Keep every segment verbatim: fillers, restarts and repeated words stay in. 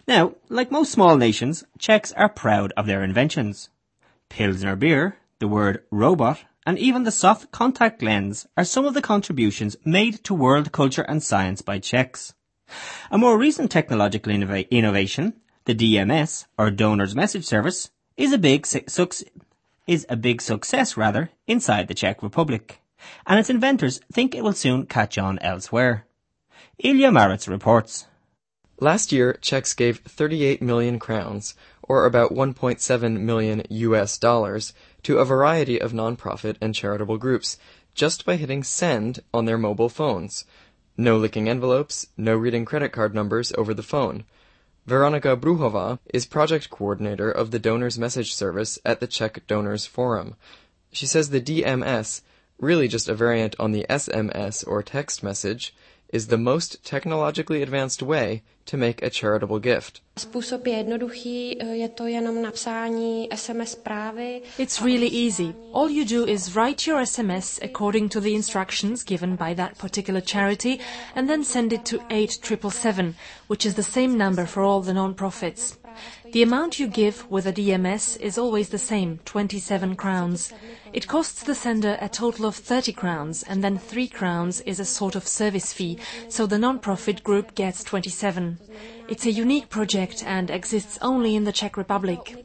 Now, like most small nations, Czechs are proud of their inventions. Pilsner beer, the word robot, and even the soft contact lens are some of the contributions made to world culture and science by Czechs. A more recent technological innova- innovation, the D M S, or Donor's Message Service, is a big su- suc- is a big success rather inside the Czech Republic, and its inventors think it will soon catch on elsewhere. Ilya Maritz reports. Last year, Czechs gave thirty-eight million crowns, or about one point seven million U S dollars, to a variety of nonprofit and charitable groups, just by hitting send on their mobile phones. No licking envelopes, no reading credit card numbers over the phone. Veronika Bruhová is project coordinator of the Donor's Message Service at the Czech Donors Forum. She says the D M S, really just a variant on the S M S or text message, is the most technologically advanced way to make a charitable gift. Způsob je jednoduchý, je to jenom napsání S M S zprávy. It's really easy. All you do is write your S M S according to the instructions given by that particular charity and then send it to eight seven seven seven, which is the same number for all the non-profits. The amount you give with a D M S is always the same, twenty-seven crowns. It costs the sender a total of thirty crowns, and then three crowns is a sort of service fee, so the non-profit group gets twenty-seven. It's a unique project and exists only in the Czech Republic.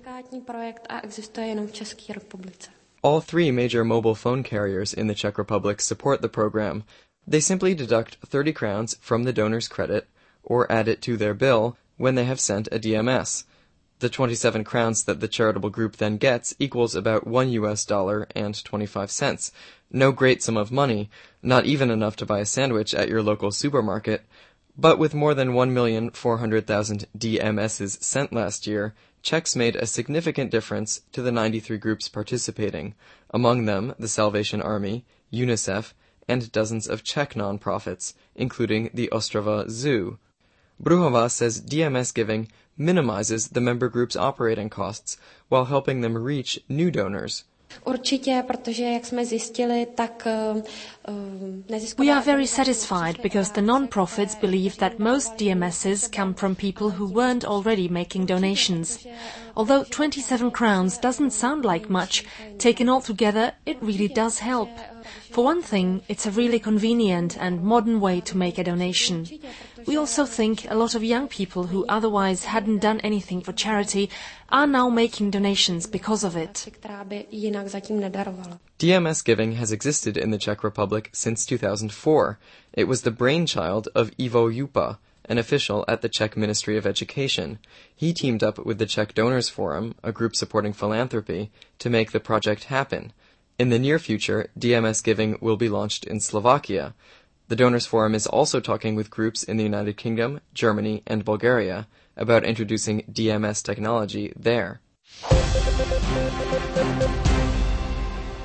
All three major mobile phone carriers in the Czech Republic support the program. They simply deduct thirty crowns from the donor's credit, or add it to their bill, when they have sent a D M S. The twenty-seven crowns that the charitable group then gets equals about one U S dollar and twenty-five cents. No great sum of money, not even enough to buy a sandwich at your local supermarket. But with more than one million four hundred thousand D M Ss sent last year, Czechs made a significant difference to the ninety-three groups participating, among them the Salvation Army, UNICEF, and dozens of Czech non-profits, including the Ostrava Zoo. Bruhová says D M S giving minimizes the member group's operating costs while helping them reach new donors. Určitě, protože jak jsme zjistili, tak We are very satisfied because the non-profits believe that most D M Ss come from people who weren't already making donations. Although twenty-seven crowns doesn't sound like much, taken all together, it really does help. For one thing, it's a really convenient and modern way to make a donation. We also think a lot of young people who otherwise hadn't done anything for charity are now making donations because of it. D M S giving has existed in the Czech Republic since two thousand four. It was the brainchild of Ivo Jupa, an official at the Czech Ministry of Education. He teamed up with the Czech Donors Forum, a group supporting philanthropy, to make the project happen. In the near future, D M S giving will be launched in Slovakia. The Donors Forum is also talking with groups in the United Kingdom, Germany, and Bulgaria about introducing D M S technology there.